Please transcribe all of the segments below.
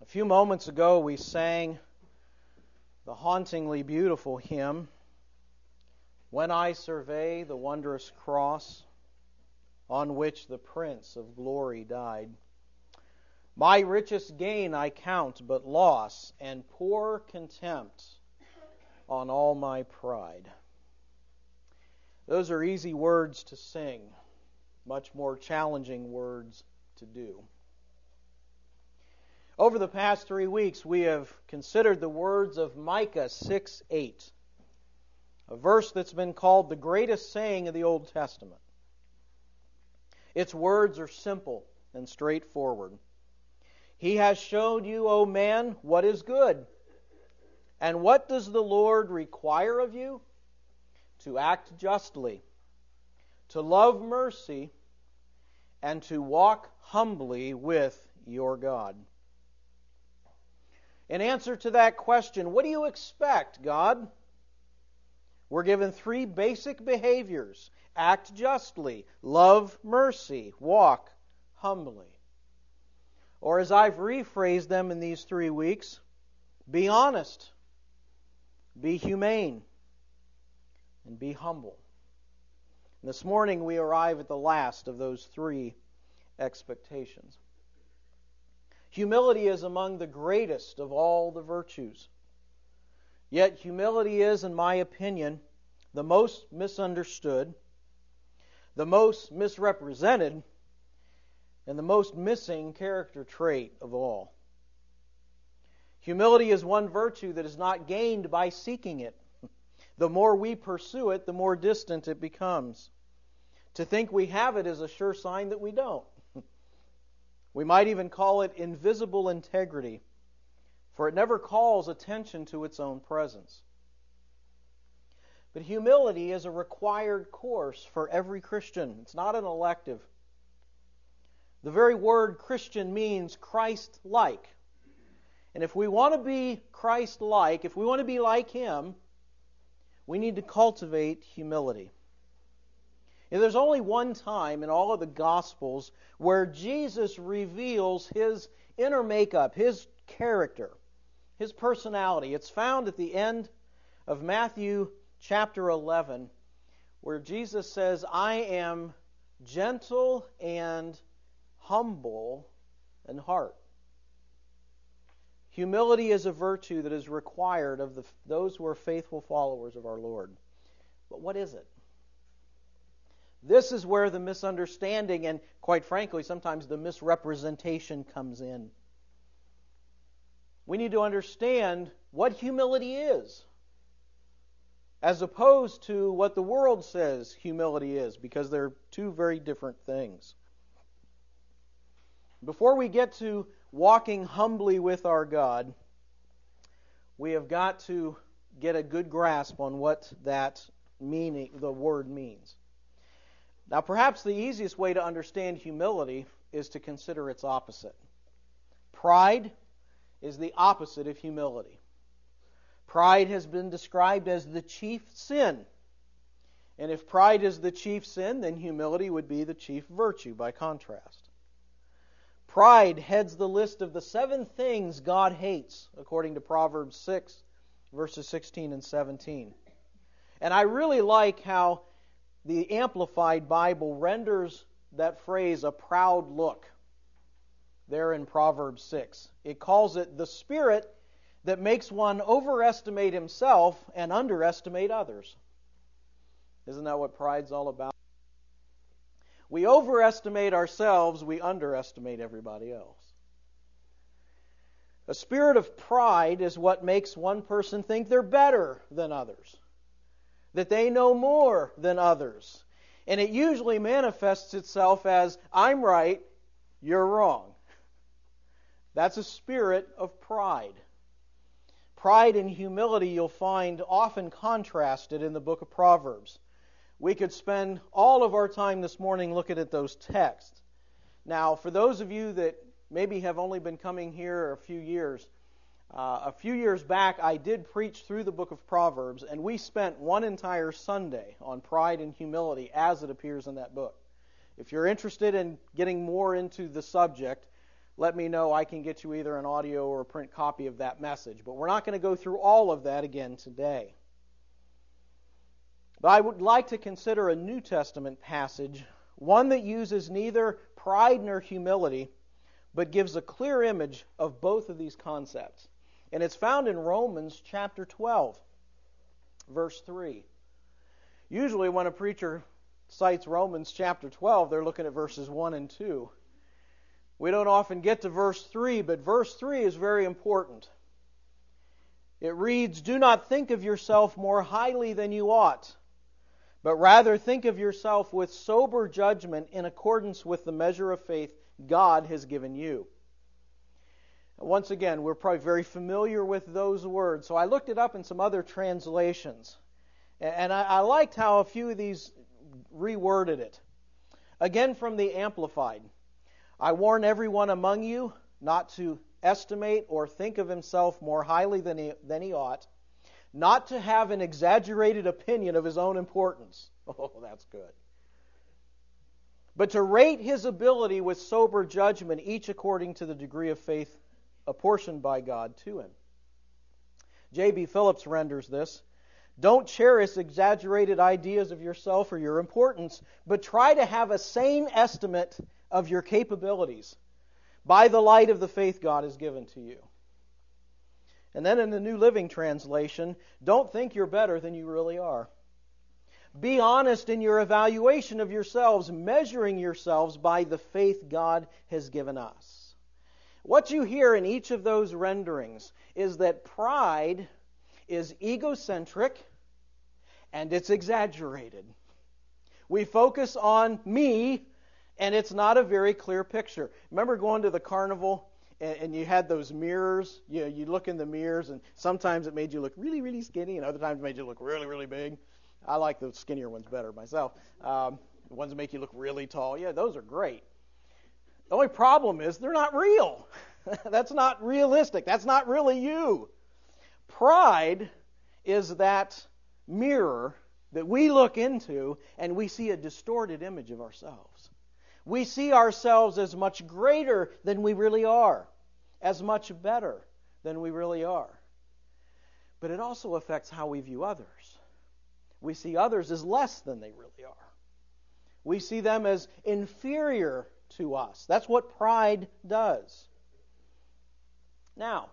A few moments ago we sang the hauntingly beautiful hymn, "When I survey the wondrous cross on which the Prince of Glory died, my richest gain I count but loss and pour contempt on all my pride." Those are easy words to sing, much more challenging words to do. Over the past 3 weeks, we have considered the words of Micah 6:8, a verse that's been called the greatest saying of the Old Testament. Its words are simple and straightforward. "He has showed you, O man, what is good. And what does the Lord require of you? To act justly, to love mercy, and to walk humbly with your God." In answer to that question, what do you expect, God? We're given 3 basic behaviors: act justly, love mercy, walk humbly. Or as I've rephrased them in these 3 weeks, be honest, be humane, and be humble. And this morning we arrive at the last of those 3 expectations. Humility is among the greatest of all the virtues. Yet humility is, in my opinion, the most misunderstood, the most misrepresented, and the most missing character trait of all. Humility is one virtue that is not gained by seeking it. The more we pursue it, the more distant it becomes. To think we have it is a sure sign that we don't. We might even call it invisible integrity, for it never calls attention to its own presence. But humility is a required course for every Christian. It's not an elective. The very word Christian means Christ-like. And if we want to be Christ-like, if we want to be like Him, we need to cultivate humility. And there's only one time in all of the Gospels where Jesus reveals His inner makeup, His character, His personality. It's found at the end of Matthew chapter 11, where Jesus says, "I am gentle and humble in heart." Humility is a virtue that is required of those who are faithful followers of our Lord. But what is it? This is where the misunderstanding and, quite frankly, sometimes the misrepresentation comes in. We need to understand what humility is, as opposed to what the world says humility is, because they're 2 very different things. Before we get to walking humbly with our God, we have got to get a good grasp on what that meaning, the word means. Now, perhaps the easiest way to understand humility is to consider its opposite. Pride is the opposite of humility. Pride has been described as the chief sin. And if pride is the chief sin, then humility would be the chief virtue by contrast. Pride heads the list of the 7 things God hates, according to Proverbs 6, verses 16 and 17. And I really like how the Amplified Bible renders that phrase, "a proud look," there in Proverbs 6. It calls it the spirit that makes one overestimate himself and underestimate others. Isn't that what pride's all about? We overestimate ourselves, we underestimate everybody else. A spirit of pride is what makes one person think they're better than others, that they know more than others. And it usually manifests itself as, "I'm right, you're wrong." That's a spirit of pride. Pride and humility you'll find often contrasted in the book of Proverbs. We could spend all of our time this morning looking at those texts. Now, for those of you that maybe have only been coming here a few years back, I did preach through the book of Proverbs, and we spent one entire Sunday on pride and humility as it appears in that book. If you're interested in getting more into the subject, let me know. I can get you either an audio or a print copy of that message. But we're not going to go through all of that again today. But I would like to consider a New Testament passage, one that uses neither pride nor humility, but gives a clear image of both of these concepts. And it's found in Romans chapter 12, verse 3. Usually when a preacher cites Romans chapter 12, they're looking at verses 1 and 2. We don't often get to verse 3, but verse 3 is very important. It reads, "Do not think of yourself more highly than you ought, but rather think of yourself with sober judgment in accordance with the measure of faith God has given you." Once again, we're probably very familiar with those words, so I looked it up in some other translations. And I liked how a few of these reworded it. Again, from the Amplified. "I warn everyone among you not to estimate or think of himself more highly than he ought, not to have an exaggerated opinion of his own importance." Oh, that's good. "But to rate his ability with sober judgment, each according to the degree of faith apportioned by God to him." J.B. Phillips renders this, "Don't cherish exaggerated ideas of yourself or your importance, but try to have a sane estimate of your capabilities by the light of the faith God has given to you." And then in the New Living Translation, "Don't think you're better than you really are. Be honest in your evaluation of yourselves, measuring yourselves by the faith God has given us." What you hear in each of those renderings is that pride is egocentric and it's exaggerated. We focus on me, and it's not a very clear picture. Remember going to the carnival and you had those mirrors? You look in the mirrors, and sometimes it made you look really, really skinny, and other times it made you look really, really big. I like the skinnier ones better myself. The ones that make you look really tall, yeah, those are great. The only problem is they're not real. That's not realistic. That's not really you. Pride is that mirror that we look into and we see a distorted image of ourselves. We see ourselves as much greater than we really are, as much better than we really are. But it also affects how we view others. We see others as less than they really are. We see them as inferior to us. That's what pride does. Now,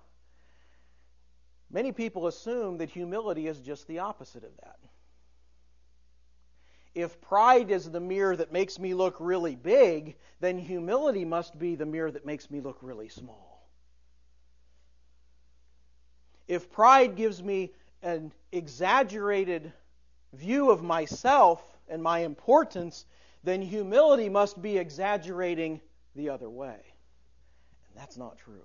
many people assume that humility is just the opposite of that. If pride is the mirror that makes me look really big, then humility must be the mirror that makes me look really small. If pride gives me an exaggerated view of myself and my importance, then humility must be exaggerating the other way. And that's not true.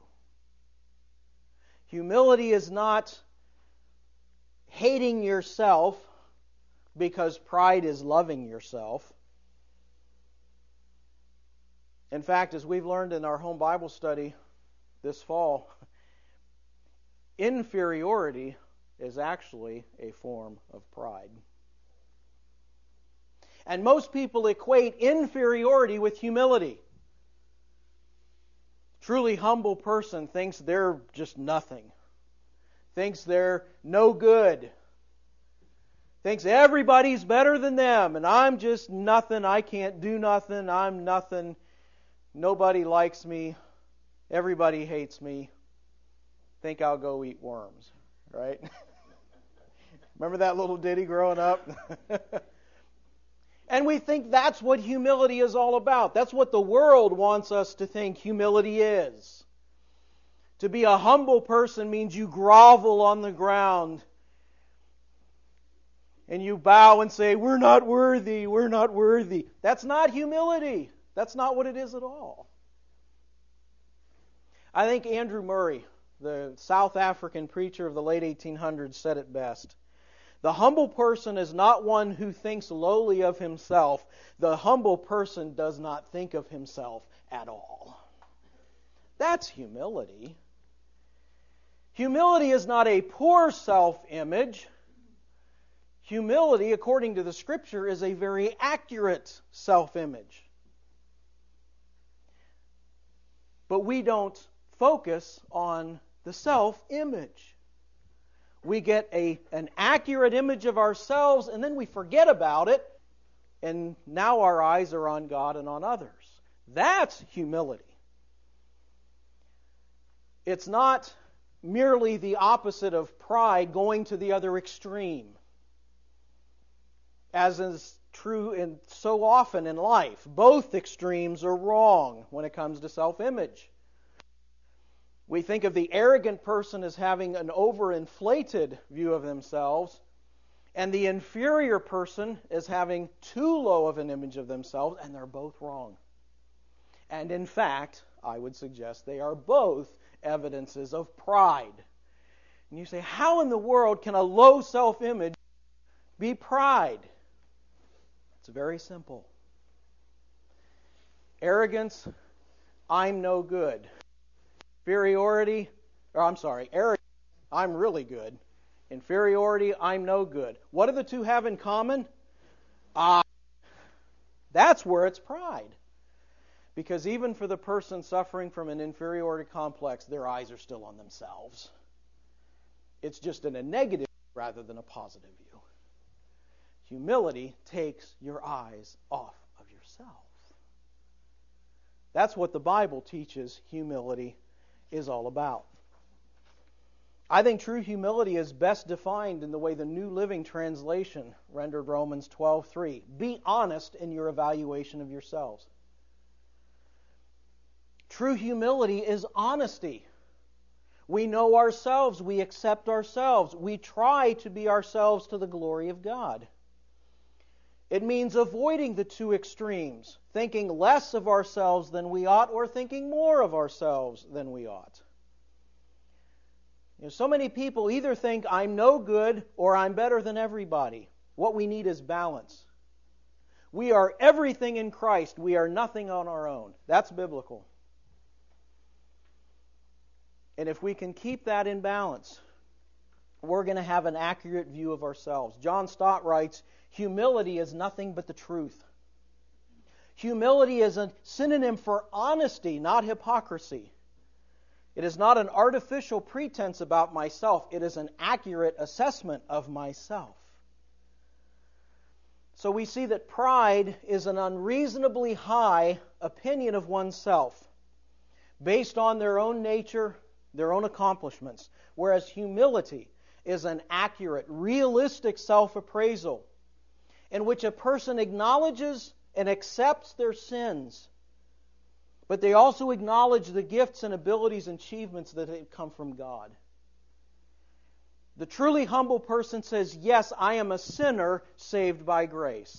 Humility is not hating yourself because pride is loving yourself. In fact, as we've learned in our home Bible study this fall, inferiority is actually a form of pride. And most people equate inferiority with humility. Truly humble person thinks they're just nothing. Thinks they're no good. Thinks everybody's better than them, and I'm just nothing. I can't do nothing. I'm nothing. Nobody likes me. Everybody hates me. Think I'll go eat worms, right? Remember that little ditty growing up? And we think that's what humility is all about. That's what the world wants us to think humility is. To be a humble person means you grovel on the ground and you bow and say, "We're not worthy, we're not worthy." That's not humility. That's not what it is at all. I think Andrew Murray, the South African preacher of the late 1800s, said it best. The humble person is not one who thinks lowly of himself. The humble person does not think of himself at all. That's humility. Humility is not a poor self-image. Humility, according to the Scripture, is a very accurate self-image. But we don't focus on the self-image. We get an accurate image of ourselves, and then we forget about it, and now our eyes are on God and on others. That's humility. It's not merely the opposite of pride, going to the other extreme, as is true so often in life. Both extremes are wrong when it comes to self-image. We think of the arrogant person as having an overinflated view of themselves, and the inferior person as having too low of an image of themselves, and they're both wrong. And in fact, I would suggest they are both evidences of pride. And you say, how in the world can a low self-image be pride? It's very simple. Arrogance, I'm no good. Arrogance, I'm really good. Inferiority, I'm no good. What do the two have in common? That's where it's pride. Because even for the person suffering from an inferiority complex, their eyes are still on themselves. It's just in a negative rather than a positive view. Humility takes your eyes off of yourself. That's what the Bible teaches humility is all about. I think true humility is best defined in the way the New Living Translation rendered Romans 12:3. Be honest in your evaluation of yourselves. True humility is honesty. We know ourselves. We accept ourselves. We try to be ourselves to the glory of God. It means avoiding the two extremes, thinking less of ourselves than we ought or thinking more of ourselves than we ought. So many people either think I'm no good or I'm better than everybody. What we need is balance. We are everything in Christ. We are nothing on our own. That's biblical. And if we can keep that in balance, we're going to have an accurate view of ourselves. John Stott writes, humility is nothing but the truth. Humility is a synonym for honesty, not hypocrisy. It is not an artificial pretense about myself. It is an accurate assessment of myself. So we see that pride is an unreasonably high opinion of oneself, based on their own nature, their own accomplishments, whereas humility is an accurate, realistic self-appraisal in which a person acknowledges and accepts their sins, but they also acknowledge the gifts and abilities and achievements that have come from God. The truly humble person says, yes, I am a sinner saved by grace.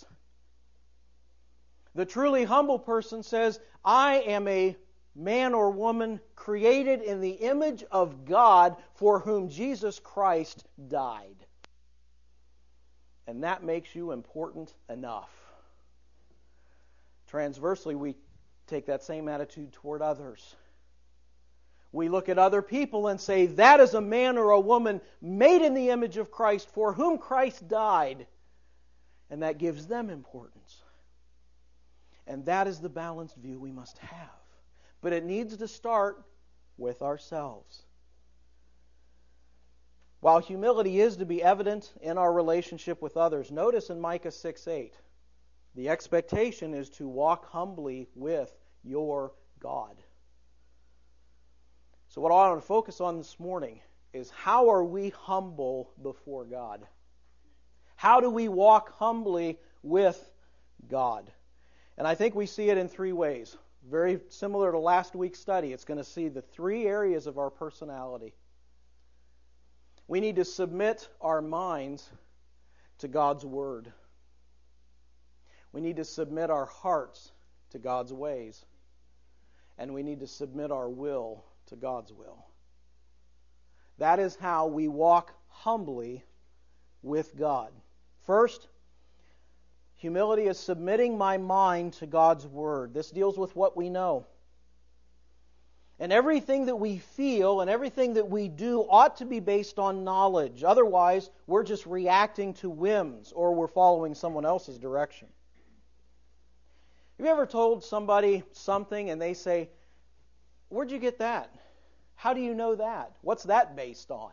The truly humble person says, I am a man or woman created in the image of God for whom Jesus Christ died. And that makes you important enough. Transversely, we take that same attitude toward others. We look at other people and say, that is a man or a woman made in the image of Christ for whom Christ died. And that gives them importance. And that is the balanced view we must have. But it needs to start with ourselves. While humility is to be evident in our relationship with others, notice in Micah 6:8, the expectation is to walk humbly with your God. So what I want to focus on this morning is how are we humble before God? How do we walk humbly with God? And I think we see it in three ways. Very similar to last week's study. It's going to see the three areas of our personality. We need to submit our minds to God's Word. We need to submit our hearts to God's ways. And we need to submit our will to God's will. That is how we walk humbly with God. First, humility is submitting my mind to God's Word. This deals with what we know. And everything that we feel and everything that we do ought to be based on knowledge. Otherwise, we're just reacting to whims or we're following someone else's direction. Have you ever told somebody something and they say, Where'd you get that? How do you know that? What's that based on?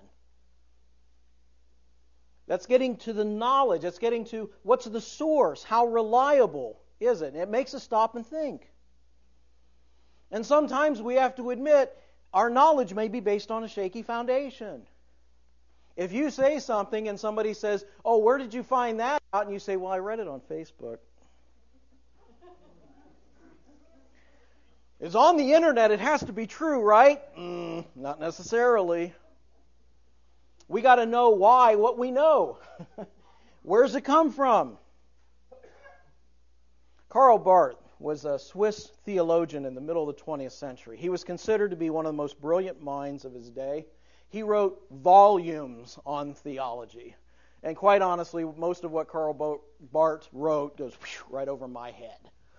That's getting to the knowledge. That's getting to what's the source? How reliable is it? It makes us stop and think. And sometimes we have to admit our knowledge may be based on a shaky foundation. If you say something and somebody says, "Oh, where did you find that out?" and you say, "Well, I read it on Facebook." It's on the internet. It has to be true, right? Not necessarily. We got to know why what we know. Where's it come from? Karl Barth was a Swiss theologian in the middle of the 20th century. He was considered to be one of the most brilliant minds of his day. He wrote volumes on theology. And quite honestly, most of what Karl Barth wrote goes right over my head.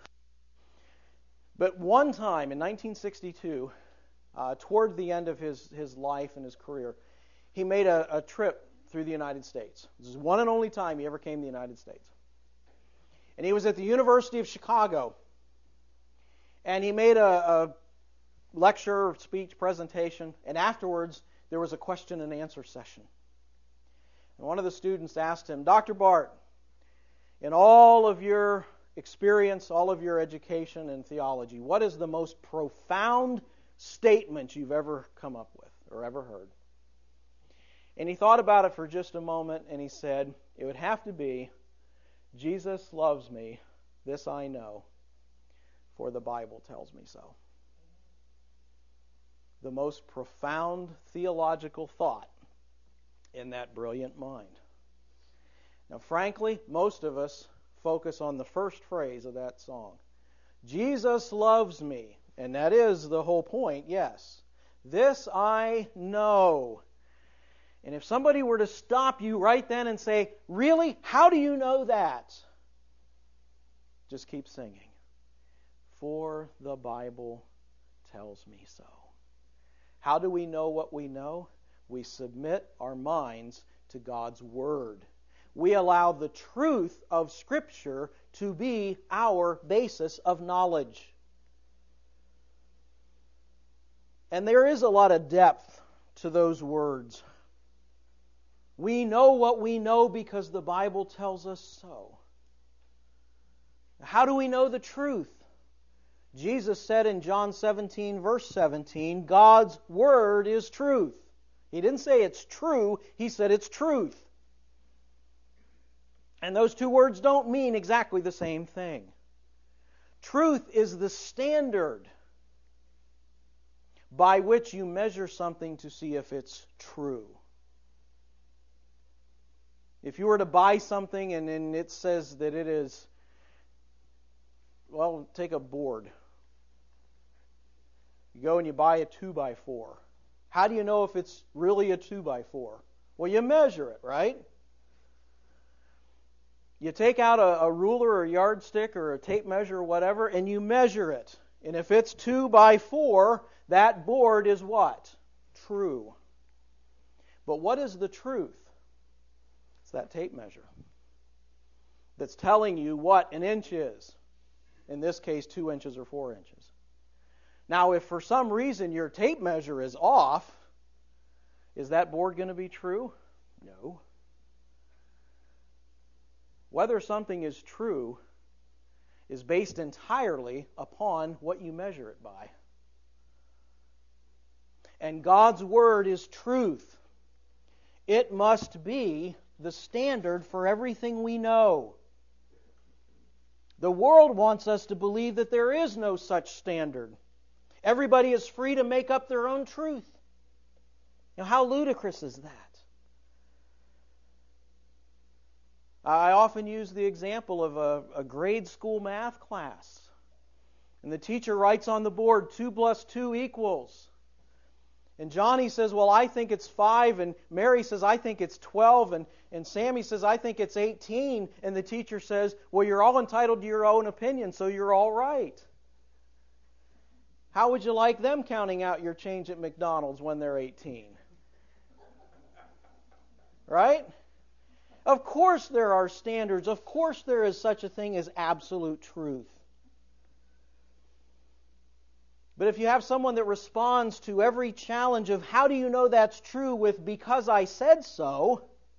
But one time in 1962, toward the end of his life and his career, he made a trip through the United States. This is one and only time he ever came to the United States. And he was at the University of Chicago. And he made a lecture, speech, presentation. And afterwards, there was a question and answer session. And one of the students asked him, "Dr. Barth, in all of your experience, all of your education in theology, what is the most profound statement you've ever come up with or ever heard?" And he thought about it for just a moment, and he said, "It would have to be, 'Jesus loves me, this I know, for the Bible tells me so.'" The most profound theological thought in that brilliant mind. Now, frankly, most of us focus on the first phrase of that song. Jesus loves me. And that is the whole point, yes. This I know. And if somebody were to stop you right then and say, "Really? How do you know that?" Just keep singing. For the Bible tells me so. How do we know what we know? We submit our minds to God's Word. We allow the truth of Scripture to be our basis of knowledge. And there is a lot of depth to those words. We know what we know because the Bible tells us so. How do we know the truth? Jesus said in John 17, verse 17, God's Word is truth. He didn't say it's true, He said it's truth. And those two words don't mean exactly the same thing. Truth is the standard by which you measure something to see if it's true. If you were to buy something and it says that it is, well, take a board. You go and you buy a 2x4. How do you know if it's really a 2x4? Well, you measure it, right? You take out a ruler or a yardstick or a tape measure or whatever, and you measure it. And if it's 2x4, that board is what? True. But what is the truth? It's that tape measure that's telling you what an inch is. In this case, 2 inches or 4 inches. Now, if for some reason your tape measure is off, is that board going to be true? No. Whether something is true is based entirely upon what you measure it by. And God's Word is truth. It must be the standard for everything we know. The world wants us to believe that there is no such standard. Everybody is free to make up their own truth. Now, how ludicrous is that? I often use the example of a grade school math class. And the teacher writes on the board, 2 plus 2 equals. And Johnny says, well, I think it's 5. And Mary says, I think it's 12. And Sammy says, I think it's 18. And the teacher says, well, you're all entitled to your own opinion, so you're all right. How would you like them counting out your change at McDonald's when they're 18? Right? Of course there are standards. Of course there is such a thing as absolute truth. But if you have someone that responds to every challenge of how do you know that's true with because I said so,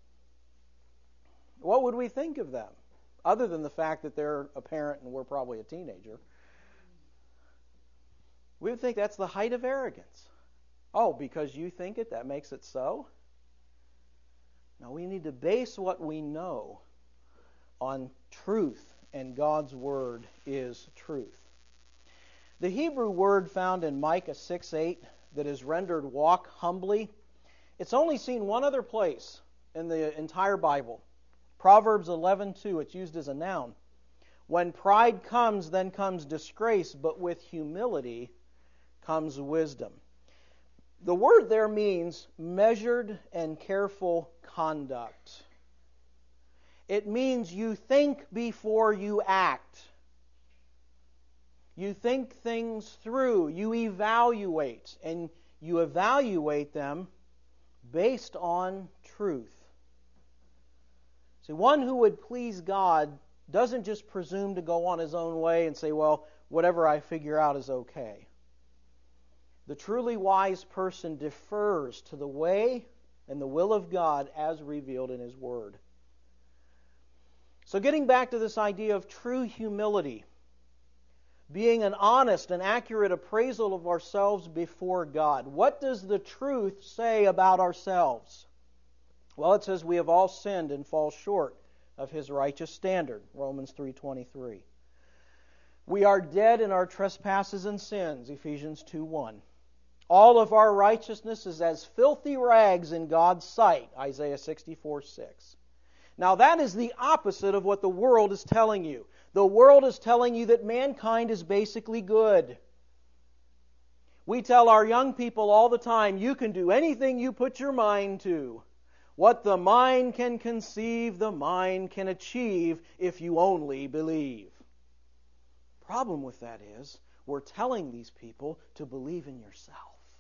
what would we think of them? Other than the fact that they're a parent and we're probably a teenager. We would think that's the height of arrogance. Oh, because you think it, that makes it so? No, we need to base what we know on truth, and God's Word is truth. The Hebrew word found in Micah 6:8 that is rendered walk humbly, it's only seen one other place in the entire Bible. Proverbs 11:2, it's used as a noun. When pride comes, then comes disgrace, but with humility comes wisdom. The word there means measured and careful conduct. It means you think before you act. You think things through. You evaluate, and you evaluate them based on truth. See, one who would please God doesn't just presume to go on his own way and say, well, whatever I figure out is okay. The truly wise person defers to the way and the will of God as revealed in His Word. So getting back to this idea of true humility, being an honest and accurate appraisal of ourselves before God. What does the truth say about ourselves? Well, it says we have all sinned and fall short of His righteous standard, Romans 3:23. We are dead in our trespasses and sins, Ephesians 2:1. All of our righteousness is as filthy rags in God's sight, Isaiah 64:6. Now that is the opposite of what the world is telling you. The world is telling you that mankind is basically good. We tell our young people all the time, you can do anything you put your mind to. What the mind can conceive, the mind can achieve if you only believe. The problem with that is, we're telling these people to believe in yourself.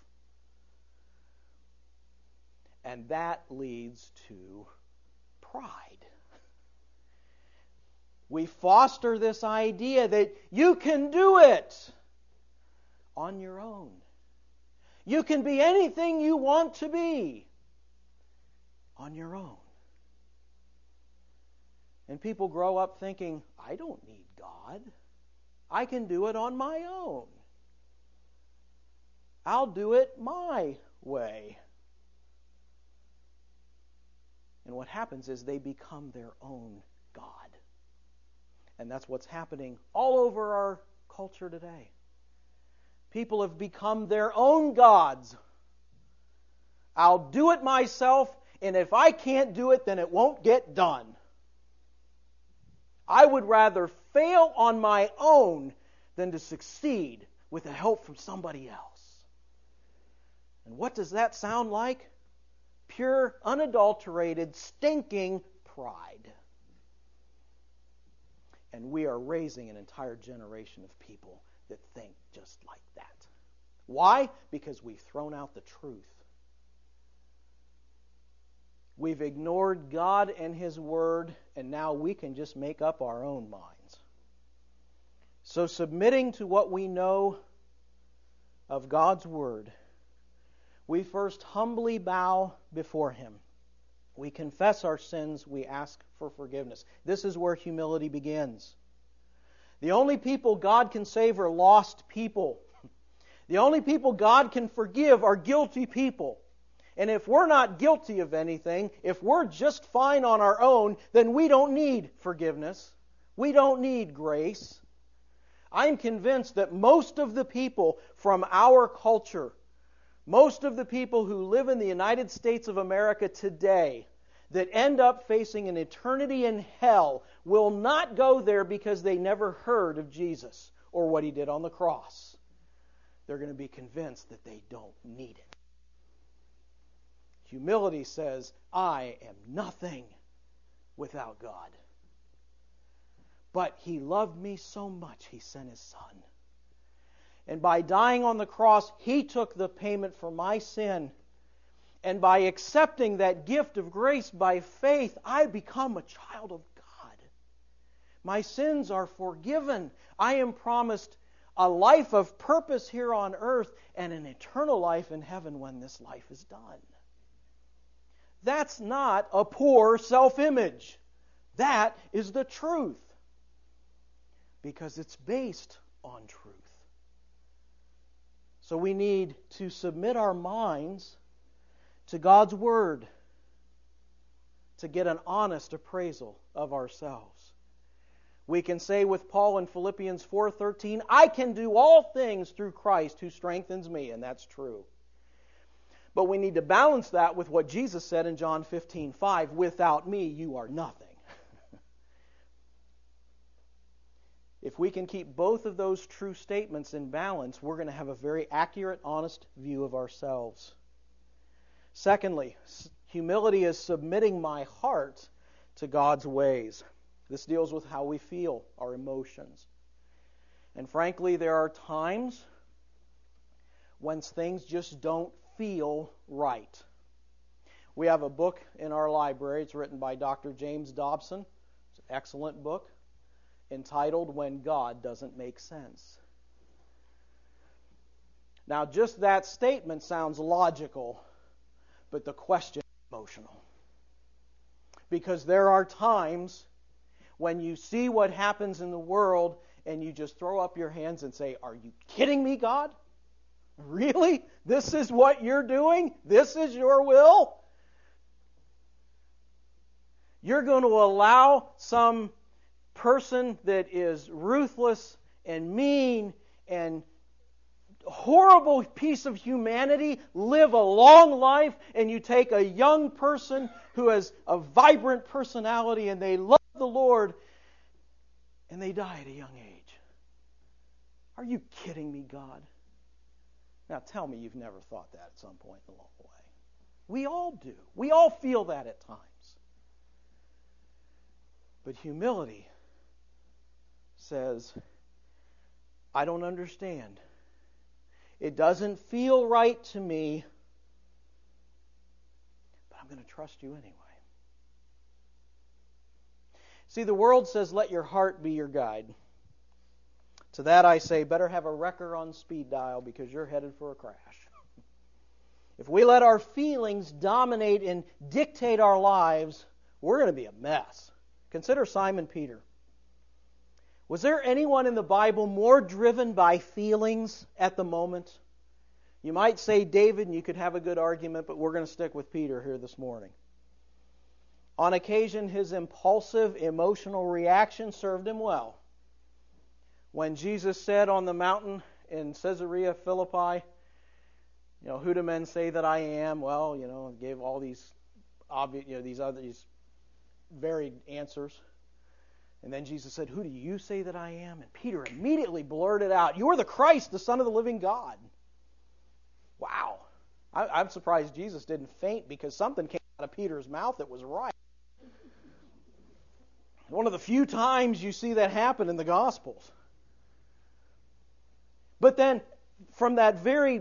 And that leads to pride. We foster this idea that you can do it on your own. You can be anything you want to be on your own. And people grow up thinking, I don't need God. I can do it on my own. I'll do it my way. And what happens is they become their own God. And that's what's happening all over our culture today. People have become their own gods. I'll do it myself, and if I can't do it, then it won't get done. I would rather fail on my own than to succeed with the help from somebody else. And what does that sound like? Pure, unadulterated, stinking pride. And we are raising an entire generation of people that think just like that. Why? Because we've thrown out the truth. We've ignored God and His Word, and now we can just make up our own minds. So submitting to what we know of God's Word, we first humbly bow before Him. We confess our sins. We ask for forgiveness. This is where humility begins. The only people God can save are lost people. The only people God can forgive are guilty people. And if we're not guilty of anything, if we're just fine on our own, then we don't need forgiveness. We don't need grace. I'm convinced that most of the people from our culture, most of the people who live in the United States of America today that end up facing an eternity in hell will not go there because they never heard of Jesus or what He did on the cross. They're going to be convinced that they don't need it. Humility says, I am nothing without God. But He loved me so much, He sent His Son. And by dying on the cross, He took the payment for my sin. And by accepting that gift of grace by faith, I become a child of God. My sins are forgiven. I am promised a life of purpose here on earth and an eternal life in heaven when this life is done. That's not a poor self-image. That is the truth. Because it's based on truth. So we need to submit our minds to God's Word to get an honest appraisal of ourselves. We can say with Paul in Philippians 4:13, I can do all things through Christ who strengthens me, and that's true. But we need to balance that with what Jesus said in John 15:5, without me you are nothing. If we can keep both of those true statements in balance, we're going to have a very accurate, honest view of ourselves. Secondly, humility is submitting my heart to God's ways. This deals with how we feel, our emotions. And frankly, there are times when things just don't feel right. We have a book in our library. It's written by Dr. James Dobson. It's an excellent book, entitled When God Doesn't Make Sense. Now, just that statement sounds logical, but the question is emotional. Because there are times when you see what happens in the world and you just throw up your hands and say, are you kidding me, God? Really? This is what you're doing? This is your will? You're going to allow some person that is ruthless and mean and horrible piece of humanity live a long life, and you take a young person who has a vibrant personality and they love the Lord and they die at a young age. Are you kidding me, God? Now tell me you've never thought that at some point along the way. We all do. We all feel that at times. But humility says, I don't understand. It doesn't feel right to me, but I'm going to trust you anyway. See, the world says, let your heart be your guide. To that I say, better have a wrecker on speed dial because you're headed for a crash. If we let our feelings dominate and dictate our lives, we're going to be a mess. Consider Simon Peter. Was there anyone in the Bible more driven by feelings at the moment? You might say David, and you could have a good argument, but we're going to stick with Peter here this morning. On occasion, his impulsive, emotional reaction served him well. When Jesus said on the mountain in Caesarea Philippi, who do men say that I am? Well, gave all these obvious, these varied answers. And then Jesus said, who do you say that I am? And Peter immediately blurted out, you are the Christ, the Son of the living God. Wow. I'm surprised Jesus didn't faint because something came out of Peter's mouth that was right. One of the few times you see that happen in the Gospels. But then, from that very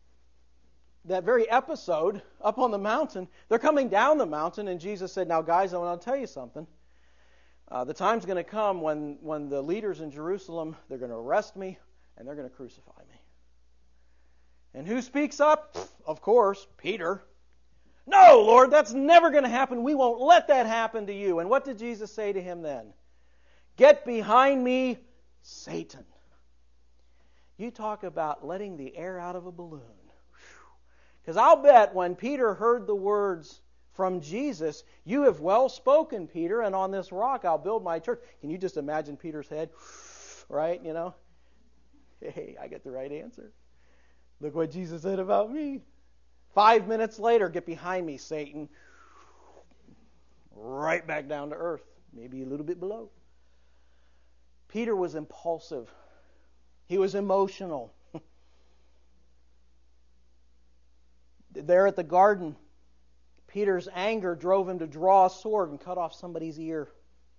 episode up on the mountain, they're coming down the mountain, and Jesus said, now guys, I want to tell you something. The time's going to come when the leaders in Jerusalem, they're going to arrest me, and they're going to crucify me. And who speaks up? Of course, Peter. No, Lord, that's never going to happen. We won't let that happen to you. And what did Jesus say to him then? Get behind me, Satan. You talk about letting the air out of a balloon. Because I'll bet when Peter heard the words from Jesus, you have well spoken, Peter, and on this rock I'll build my church. Can you just imagine Peter's head? Right, Hey, I get the right answer. Look what Jesus said about me. 5 minutes later, get behind me, Satan. Right back down to earth. Maybe a little bit below. Peter was impulsive. He was emotional. There at the garden, Peter's anger drove him to draw a sword and cut off somebody's ear.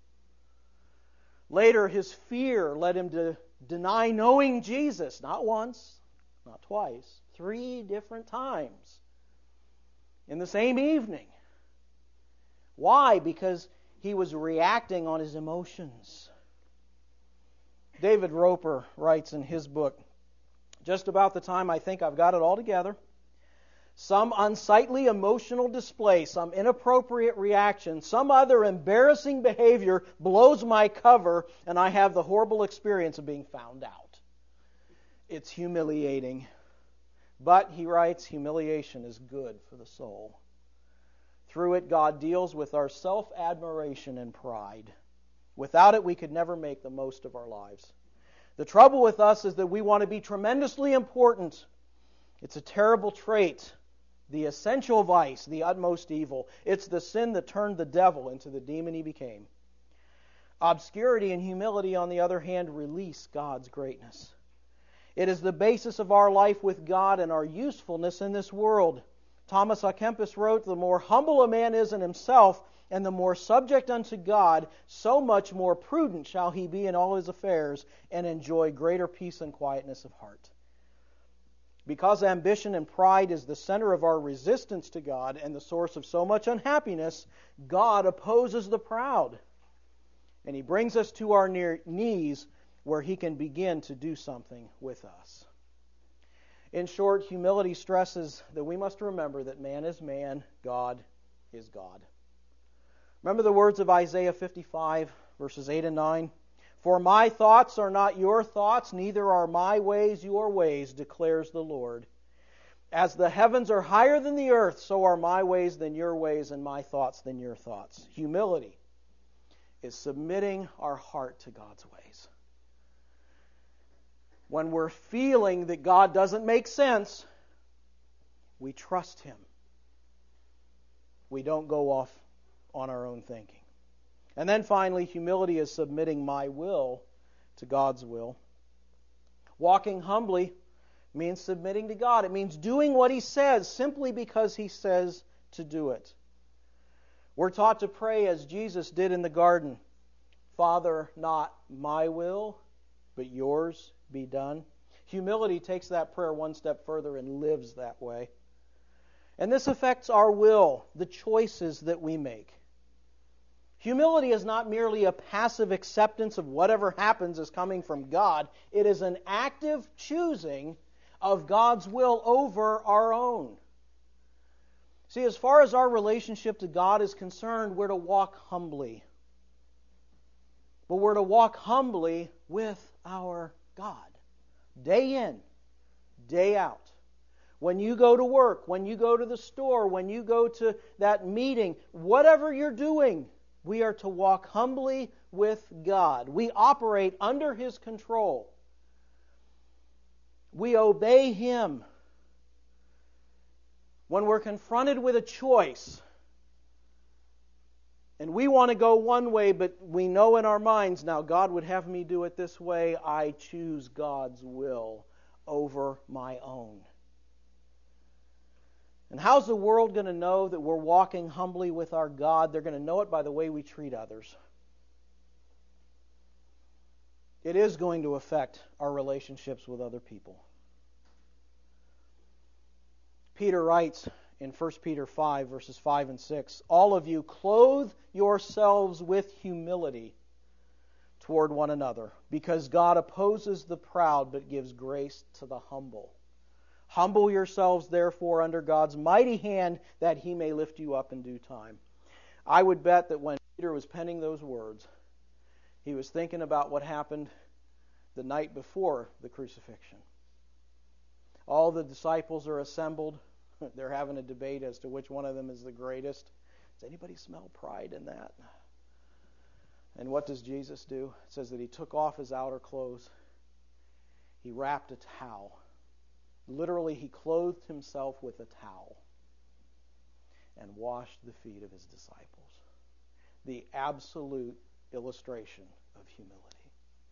Later, his fear led him to deny knowing Jesus, not once, not twice, 3 different times in the same evening. Why? Because he was reacting on his emotions. David Roper writes in his book, just about the time I think I've got it all together, some unsightly emotional display, some inappropriate reaction, some other embarrassing behavior blows my cover, and I have the horrible experience of being found out. It's humiliating. But, he writes, humiliation is good for the soul. Through it, God deals with our self-admiration and pride. Without it, we could never make the most of our lives. The trouble with us is that we want to be tremendously important. It's a terrible trait, the essential vice, the utmost evil. It's the sin that turned the devil into the demon he became. Obscurity and humility, on the other hand, release God's greatness. It is the basis of our life with God and our usefulness in this world. Thomas à Kempis wrote, "The more humble a man is in himself, and the more subject unto God, so much more prudent shall he be in all his affairs, and enjoy greater peace and quietness of heart." Because ambition and pride is the center of our resistance to God and the source of so much unhappiness, God opposes the proud. And He brings us to our knees where He can begin to do something with us. In short, humility stresses that we must remember that man is man, God is God. Remember the words of Isaiah 55, verses 8 and 9? "For my thoughts are not your thoughts, neither are my ways your ways, declares the Lord. As the heavens are higher than the earth, so are my ways than your ways, and my thoughts than your thoughts." Humility is submitting our heart to God's ways. When we're feeling that God doesn't make sense, we trust Him. We don't go off on our own thinking. And then finally, humility is submitting my will to God's will. Walking humbly means submitting to God. It means doing what He says simply because He says to do it. We're taught to pray as Jesus did in the garden, "Father, not my will, but yours be done." Humility takes that prayer one step further and lives that way. And this affects our will, the choices that we make. Humility is not merely a passive acceptance of whatever happens as coming from God. It is an active choosing of God's will over our own. See, as far as our relationship to God is concerned, we're to walk humbly. But we're to walk humbly with our God. Day in, day out. When you go to work, when you go to the store, when you go to that meeting, whatever you're doing, we are to walk humbly with God. We operate under His control. We obey Him. When we're confronted with a choice, and we want to go one way, but we know in our minds, now God would have me do it this way, I choose God's will over my own. And how's the world going to know that we're walking humbly with our God? They're going to know it by the way we treat others. It is going to affect our relationships with other people. Peter writes in 1 Peter 5, verses 5 and 6, "All of you clothe yourselves with humility toward one another, because God opposes the proud but gives grace to the humble. Humble yourselves, therefore, under God's mighty hand, that He may lift you up in due time." I would bet that when Peter was penning those words, he was thinking about what happened the night before the crucifixion. All the disciples are assembled. They're having a debate as to which one of them is the greatest. Does anybody smell pride in that? And what does Jesus do? It says that He took off His outer clothes. He wrapped a towel. Literally, He clothed Himself with a towel and washed the feet of His disciples. The absolute illustration of humility.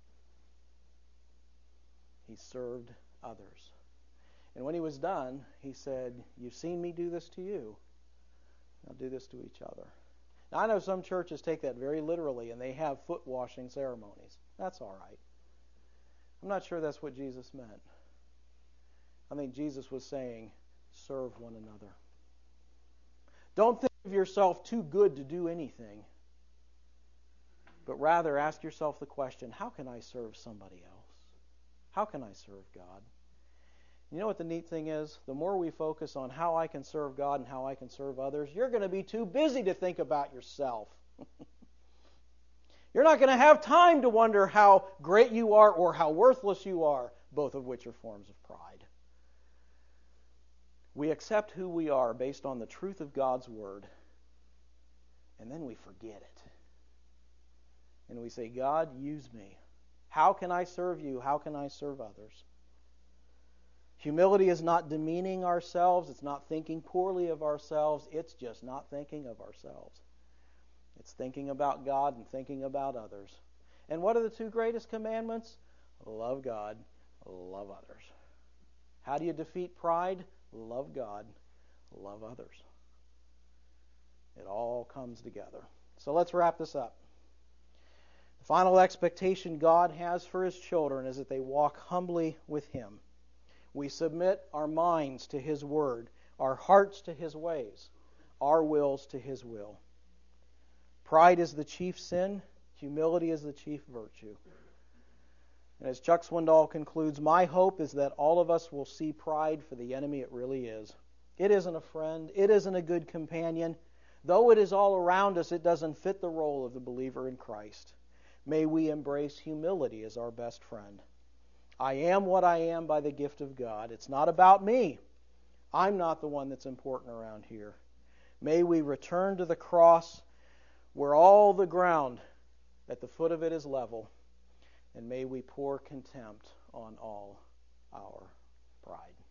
He served others. And when He was done, He said, "You've seen me do this to you. Now do this to each other." Now, I know some churches take that very literally, and they have foot washing ceremonies. That's all right. I'm not sure that's what Jesus meant. I think Jesus was saying, serve one another. Don't think of yourself too good to do anything. but rather ask yourself the question, how can I serve somebody else? How can I serve God? You know what the neat thing is? The more we focus on how I can serve God and how I can serve others, you're going to be too busy to think about yourself. You're not going to have time to wonder how great you are or how worthless you are, both of which are forms of pride. We accept who we are based on the truth of God's Word, and then we forget it. And we say, God, use me. How can I serve you? How can I serve others? Humility is not demeaning ourselves. It's not thinking poorly of ourselves. It's just not thinking of ourselves. It's thinking about God and thinking about others. And what are the two greatest commandments? Love God, love others. How do you defeat pride? Love God, love others. It all comes together. So let's wrap this up. The final expectation God has for His children is that they walk humbly with Him. We submit our minds to His Word, our hearts to His ways, our wills to His will. Pride is the chief sin. Humility is the chief virtue. And as Chuck Swindoll concludes, my hope is that all of us will see pride for the enemy it really is. It isn't a friend. It isn't a good companion. Though it is all around us, it doesn't fit the role of the believer in Christ. May we embrace humility as our best friend. I am what I am by the gift of God. It's not about me. I'm not the one that's important around here. May we return to the cross where all the ground at the foot of it is level, and may we pour contempt on all our pride.